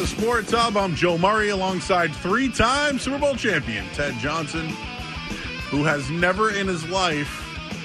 the Sports Hub. I'm Joe Murray alongside three-time Super Bowl champion Ted Johnson, who has never in his life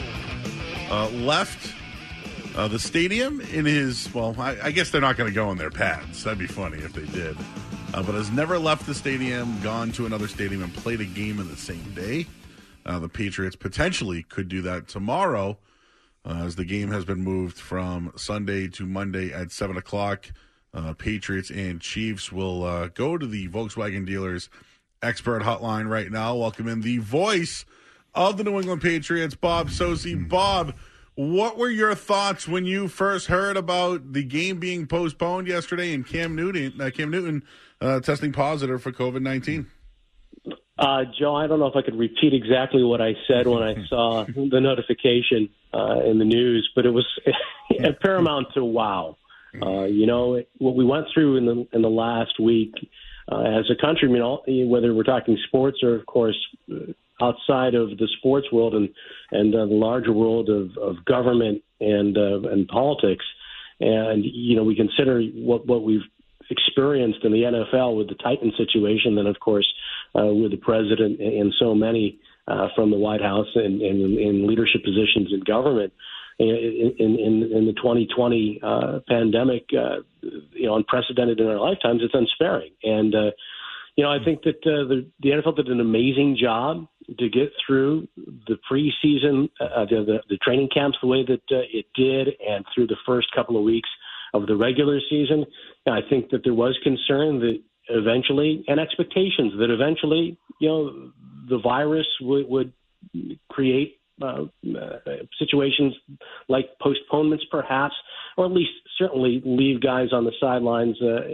left the stadium in his, well, I guess they're not going to go in their pads. That'd be funny if they did. But has never left the stadium, gone to another stadium, and played a game in the same day. The Patriots potentially could do that tomorrow, as the game has been moved from Sunday to Monday at 7 o'clock. Patriots and Chiefs will go to the Volkswagen dealers expert hotline right now. Welcome in the voice of the New England Patriots, Bob Socci. Bob, what were your thoughts when you first heard about the game being postponed yesterday and Cam Newton testing positive for COVID-19? Joe, I don't know if I could repeat exactly what I said when I saw the notification in the news, but it was paramount to wow. What we went through in the last week as a country, whether we're talking sports or, of course, outside of the sports world and the larger world of government and politics, and we consider what we've experienced in the NFL with the Titan situation, then of course with the president and so many from the White House and in leadership positions in government. In the 2020 pandemic, unprecedented in our lifetimes, it's unsparing. And, I think that the NFL did an amazing job to get through the preseason, the training camps the way that it did, and through the first couple of weeks of the regular season. I think that there was concern that eventually, and expectations that eventually, the virus would create situations like postponements, perhaps, or at least certainly leave guys on the sidelines.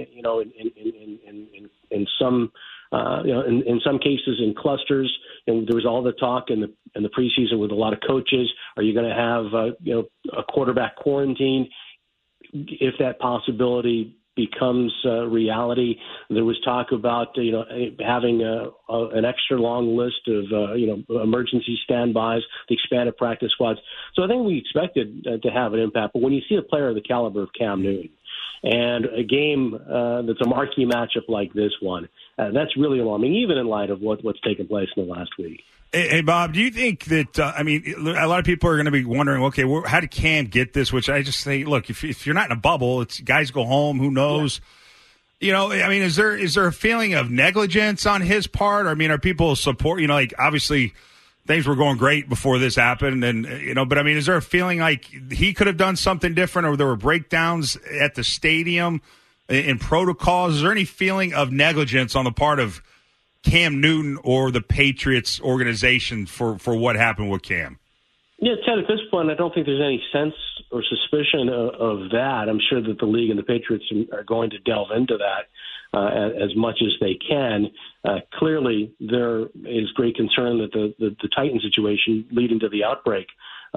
In some cases in clusters. And there was all the talk in the preseason with a lot of coaches. Are you going to have a quarterback quarantine? If that possibility becomes reality, there was talk about having an extra long list of emergency standbys, the expanded practice squads. So I think we expected to have an impact. But when you see a player of the caliber of Cam Newton and a game that's a marquee matchup like this one, that's really alarming, even in light of what's taken place in the last week. Hey, Bob, do you think that, a lot of people are going to be wondering, okay, how did Cam get this? Which I just say, look, if you're not in a bubble, it's guys go home, who knows? Yeah. Is there a feeling of negligence on his part? Are people support, obviously things were going great before this happened and, but is there a feeling like he could have done something different or there were breakdowns at the stadium in protocols? Is there any feeling of negligence on the part of Cam Newton or the Patriots organization for what happened with Cam? Yeah, Ted, at this point, I don't think there's any sense or suspicion of that. I'm sure that the league and the Patriots are going to delve into that as much as they can. Clearly, there is great concern that the Titan situation leading to the outbreak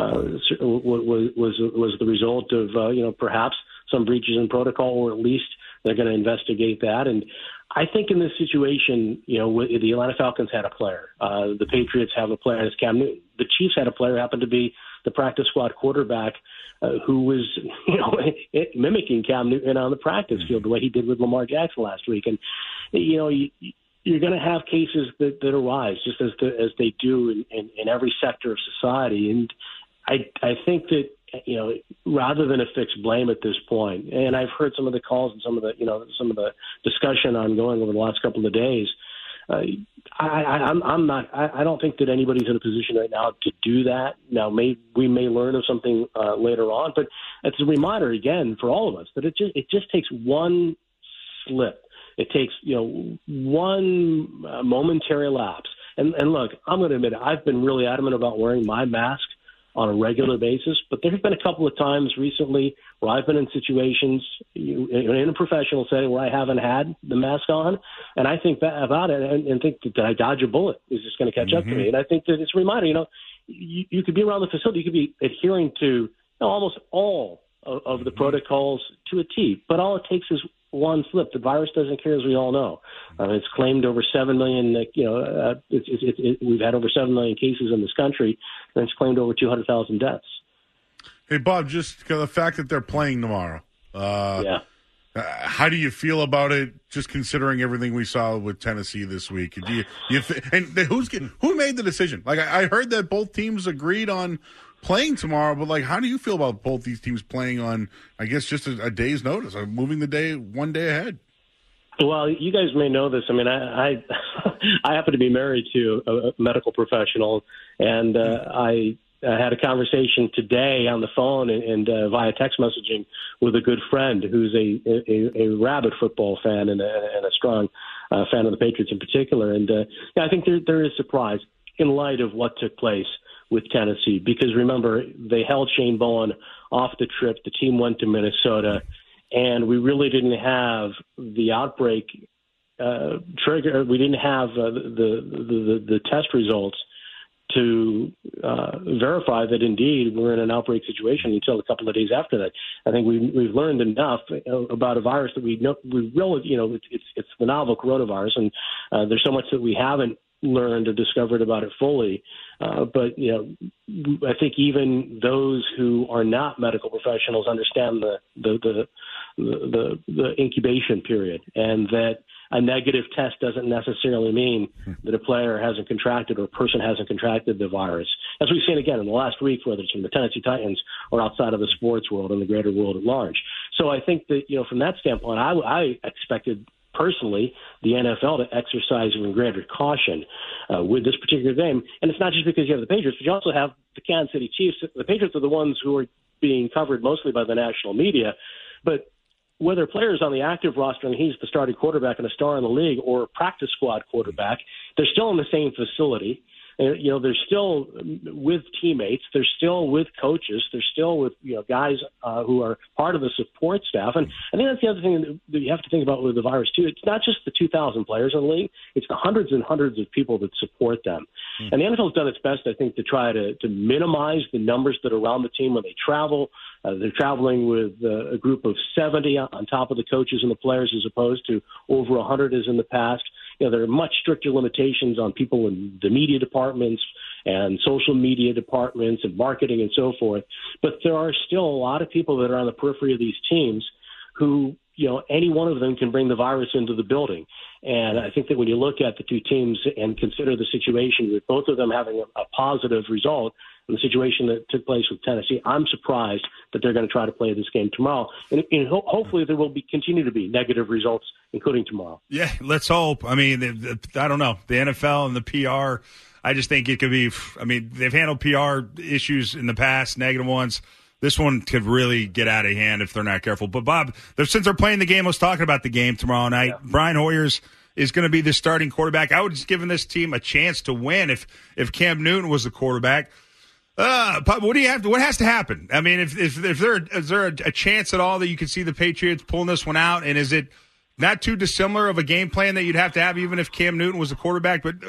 was the result of, perhaps some breaches in protocol, or at least they're going to investigate that. And I think in this situation, the Atlanta Falcons had a player. The Patriots have a player as Cam Newton. The Chiefs had a player happen to be the practice squad quarterback who was, mimicking Cam Newton on the practice field the way he did with Lamar Jackson last week. And, you're going to have cases that arise just as they do in every sector of society. And I think that, rather than affix blame at this point, and I've heard some of the calls and some of the discussion ongoing over the last couple of days. I don't think that anybody's in a position right now to do that. Now, we may learn of something later on, but it's a reminder again for all of us that it just takes one slip. It takes one momentary lapse. And look, I'm going to admit I've been really adamant about wearing my mask on a regular basis, but there have been a couple of times recently where I've been in situations in a professional setting where I haven't had the mask on, and I think about it and think that I dodge a bullet is just going to catch up to me. And I think that it's a reminder, you could be around the facility, you could be adhering to almost all of the protocols to a T, but all it takes is one slip. The virus doesn't care, as we all know. It's claimed over 7 million. We've had over 7 million cases in this country, and it's claimed over 200,000 deaths. Hey, Bob, just the fact that they're playing tomorrow. How do you feel about it, just considering everything we saw with Tennessee this week? Who made the decision? Like, I heard that both teams agreed on playing tomorrow, but, like, how do you feel about both these teams playing on, I guess, just a day's notice, moving the day one day ahead? Well, you guys may know this. I mean, I happen to be married to a medical professional, and I had a conversation today on the phone and via text messaging with a good friend who's a rabid football fan and a strong fan of the Patriots in particular. And I think there is surprise in light of what took place with Tennessee, because remember, they held Shane Bowen off the trip. The team went to Minnesota, and we really didn't have the outbreak trigger. We didn't have the test results to verify that indeed we're in an outbreak situation until a couple of days after that. I think we've learned enough about a virus that we really, it's the novel coronavirus, and there's so much that we haven't learned or discovered about it fully. But I think even those who are not medical professionals understand the incubation period, and that a negative test doesn't necessarily mean that a player hasn't contracted or a person hasn't contracted the virus. As we've seen again in the last week, whether it's from the Tennessee Titans or outside of the sports world and the greater world at large. So I think that, from that standpoint, I expected personally the NFL to exercise even greater caution with this particular game. And it's not just because you have the Patriots, but you also have the Kansas City Chiefs. The Patriots are the ones who are being covered mostly by the national media. But whether players on the active roster, and he's the starting quarterback and a star in the league, or a practice squad quarterback, they're still in the same facility. They're still with teammates. They're still with coaches. They're still with guys who are part of the support staff. And I think that's the other thing that you have to think about with the virus too. It's not just the 2,000 players in the league; it's the hundreds and hundreds of people that support them. And the NFL has done its best, I think, to try to minimize the numbers that are around the team when they travel. They're traveling with a group of 70 on top of the coaches and the players, as opposed to over 100 as in the past. There are much stricter limitations on people in the media departments and social media departments and marketing and so forth. But there are still a lot of people that are on the periphery of these teams who, any one of them can bring the virus into the building. And I think that when you look at the two teams and consider the situation with both of them having a positive result in the situation that took place with Tennessee, I'm surprised that they're going to try to play this game tomorrow. And hopefully there will continue to be negative results, including tomorrow. Yeah, let's hope. I mean, I don't know. The NFL and the PR, I just think it could be – I mean, they've handled PR issues in the past, negative ones. This one could really get out of hand if they're not careful. But, Bob, since they're playing the game, let's talk about the game tomorrow night. Yeah. Brian Hoyers is going to be the starting quarterback. I would have given this team a chance to win if Cam Newton was the quarterback. What do you have? What has to happen? I mean, is there a chance at all that you could see the Patriots pulling this one out? And is it not too dissimilar of a game plan that you'd have to have even if Cam Newton was the quarterback? But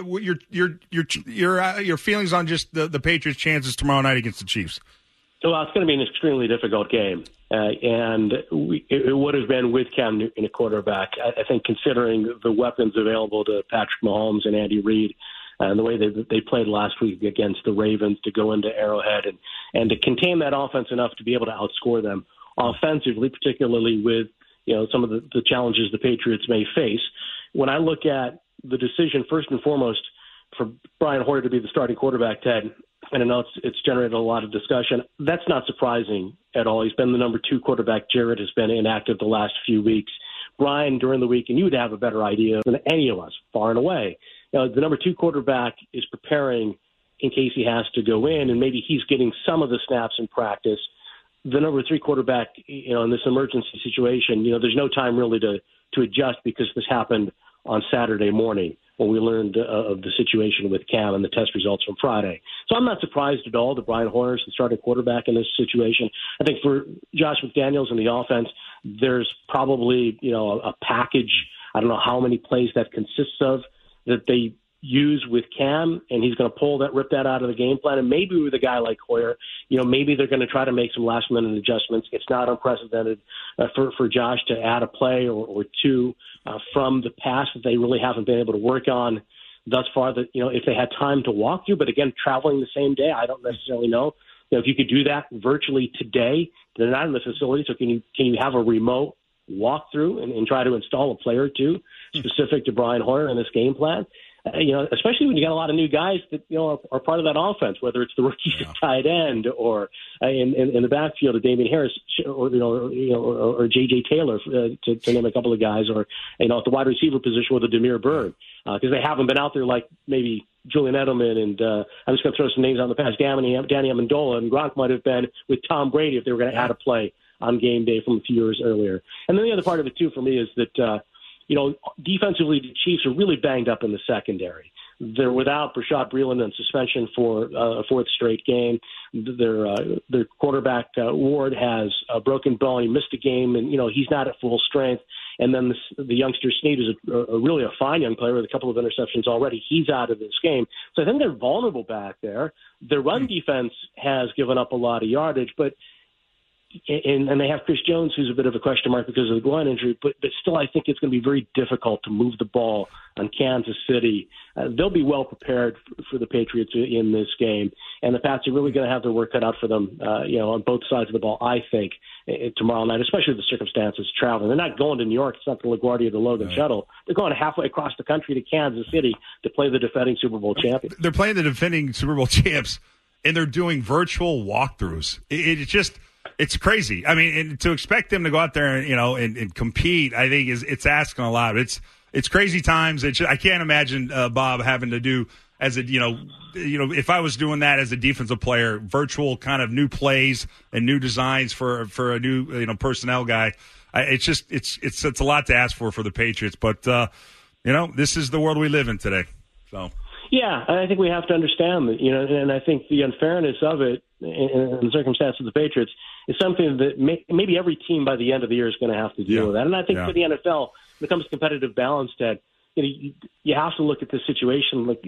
your feelings on just the Patriots' chances tomorrow night against the Chiefs? Well, it's going to be an extremely difficult game, and it would have been with Cam Newton a quarterback. I think, considering the weapons available to Patrick Mahomes and Andy Reid, and the way they played last week against the Ravens to go into Arrowhead and to contain that offense enough to be able to outscore them offensively, particularly with some of the challenges the Patriots may face. When I look at the decision, first and foremost, for Brian Hoyer to be the starting quarterback, Ted, and I know it's generated a lot of discussion. That's not surprising at all. He's been the number 2 quarterback. Jared has been inactive the last few weeks. Brian, during the week, and you would have a better idea than any of us, far and away. The number 2 quarterback is preparing in case he has to go in, and maybe he's getting some of the snaps in practice. The number 3 quarterback, in this emergency situation, there's no time really to adjust, because this happened on Saturday morning when we learned of the situation with Cam and the test results from Friday. So I'm not surprised at all that Brian Hoyer's the starting quarterback in this situation. I think for Josh McDaniels and the offense, there's probably, a package, I don't know how many plays that consists of, that they use with Cam, and he's going to rip that out of the game plan. And maybe with a guy like Hoyer, maybe they're going to try to make some last-minute adjustments. It's not unprecedented for Josh to add a play or two from the past that they really haven't been able to work on thus far, that, if they had time to walk through. But again, traveling the same day, I don't necessarily know. If you could do that virtually today, they're not in the facility, so can you have a remote walk through and try to install a player or two specific to Brian Hoyer and this game plan. Especially when you got a lot of new guys that are part of that offense, whether it's the rookies at tight end or in the backfield of Damian Harris or J.J. Taylor to name a couple of guys, or at the wide receiver position with a Demir Byrd, because they haven't been out there like maybe Julian Edelman and I'm just going to throw some names on the pass. Danny Amendola and Gronk might have been with Tom Brady if they were going to add a play on game day from a few years earlier. And then the other part of it too for me is that. Defensively, the Chiefs are really banged up in the secondary. They're without Bashaud Breeland on suspension for a fourth straight game. Their quarterback, Ward, has a broken bone. He missed a game, and, he's not at full strength. And then the youngster Snead is really a fine young player with a couple of interceptions already. He's out of this game. So I think they're vulnerable back there. Their run defense has given up a lot of yardage, but and they have Chris Jones, who's a bit of a question mark because of the groin injury, but still I think it's going to be very difficult to move the ball on Kansas City. They'll be well prepared for the Patriots in this game, and the Pats are really going to have their work cut out for them, on both sides of the ball, I think, tomorrow night, especially the circumstances traveling. They're not going to New York. It's not the LaGuardia or the Logan Shuttle. They're going halfway across the country to Kansas City to play the defending Super Bowl champions. They're playing the defending Super Bowl champs, and they're doing virtual walkthroughs. It's crazy. I mean, and to expect them to go out there and compete, I think it's asking a lot. It's crazy times. I can't imagine Bob having to do as a if I was doing that as a defensive player, virtual kind of new plays and new designs for a new personnel guy. It's a lot to ask for the Patriots, but this is the world we live in today. So. Yeah, I think we have to understand that, and I think the unfairness of it in the circumstances of the Patriots is something that maybe every team by the end of the year is going to have to deal with that. And I think for the NFL, when it comes to competitive balance, Ted, you have to look at the situation like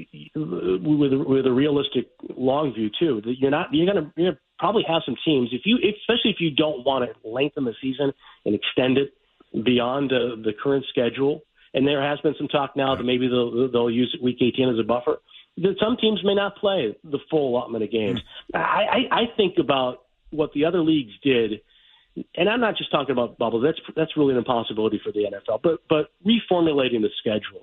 with a realistic long view too. That you're going to probably have some teams especially if you don't want to lengthen the season and extend it beyond the current schedule. And there has been some talk now that maybe they'll use Week 18 as a buffer. That some teams may not play the full allotment of games. I think about what the other leagues did, and I'm not just talking about bubbles. That's really an impossibility for the NFL. But reformulating the schedules.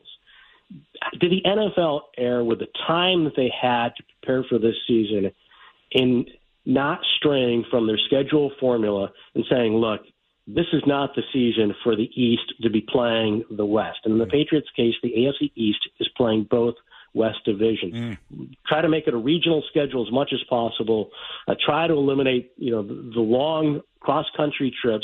Did the NFL err with the time that they had to prepare for this season in not straying from their schedule formula and saying, look, this is not the season for the East to be playing the West. And in the Patriots' case, the AFC East is playing both West divisions. Try to make it a regional schedule as much as possible. Try to eliminate, the long cross-country trips.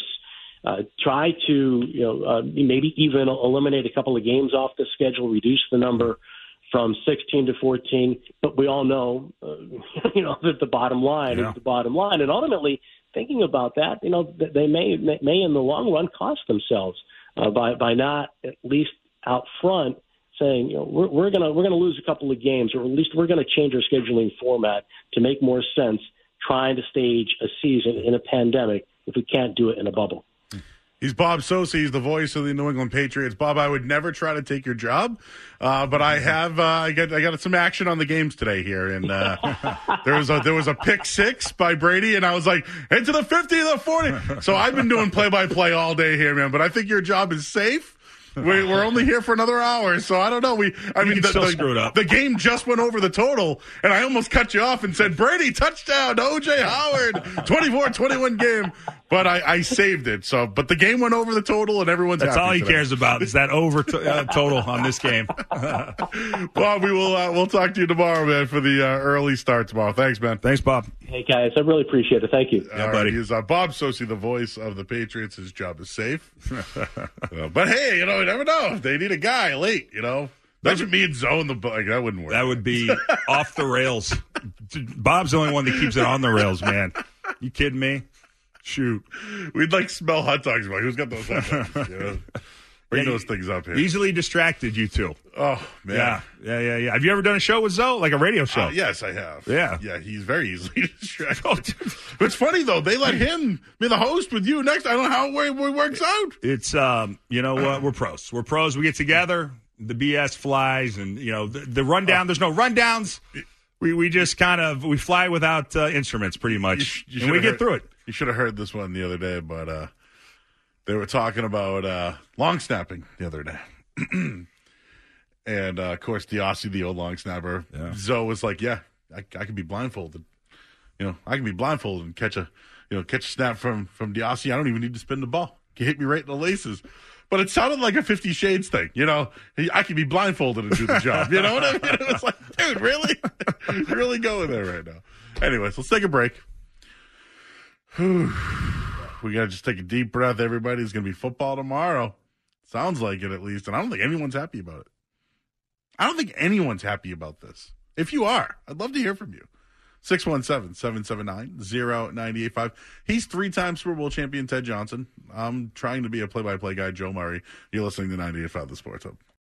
Try to, maybe even eliminate a couple of games off the schedule, reduce the number from 16 to 14. But we all know, that the bottom line is the bottom line. And ultimately, thinking about that, they may in the long run cost themselves by not at least out front saying, we're gonna lose a couple of games, or at least we're gonna change our scheduling format to make more sense trying to stage a season in a pandemic if we can't do it in a bubble. He's Bob Socci. He's the voice of the New England Patriots. Bob, I would never try to take your job, but I have. I got some action on the games today here, and there was a pick six by Brady, and I was like, into the 50, the 40. So I've been doing play-by-play all day here, man. But I think your job is safe. We're only here for another hour, so I don't know. Screw it up. The game just went over the total, and I almost cut you off and said, Brady, touchdown, O.J. Howard, 24-21 game. But I saved it. So, but the game went over the total, and everyone's That's happy all he today. cares about is that over total on this game. Bob, we'll talk to you tomorrow, man, for the early start tomorrow. Thanks, man. Thanks, Bob. Hey, guys, I really appreciate it. Thank you. Yeah, buddy. He's Bob Socci, the voice of the Patriots. His job is safe. But hey, you never know. If they need a guy late, Imagine me and Zoe in the that wouldn't work. That would be off the rails. Bob's the only one that keeps it on the rails, man. You kidding me? Shoot. We'd smell hot dogs. Like, who's got those hot dogs? Bring those things up here. Easily distracted, you two. Oh, man. Yeah. Have you ever done a show with Zoe? Like a radio show? Yes, I have. Yeah. Yeah, he's very easily distracted. But it's funny, though. They let him be the host with you next. I don't know how it works out. It's, you know what? We're pros. We're pros. We get together. The BS flies. And, the rundown. There's no rundowns. We just we fly without instruments pretty much. And we get through it. You should have heard this one the other day, but they were talking about long snapping the other day. And, of course, Diossi, the old long snapper, Zoe was like, yeah, I can be blindfolded. I can be blindfolded and catch a snap from Diossi. I don't even need to spin the ball. He hit me right in the laces. But it sounded like a 50 Shades thing, I can be blindfolded and do the job. You know what I mean? It was like, dude, really? You're really going there right now. Anyways, let's take a break. We got to just take a deep breath. Everybody's going to be football tomorrow. Sounds like it, at least. And I don't think anyone's happy about it. I don't think anyone's happy about this. If you are, I'd love to hear from you. 617-779-0985. He's 3-time Super Bowl champion Ted Johnson. I'm trying to be a play-by-play guy, Joe Murray. You're listening to 98.5 The Sports Hub.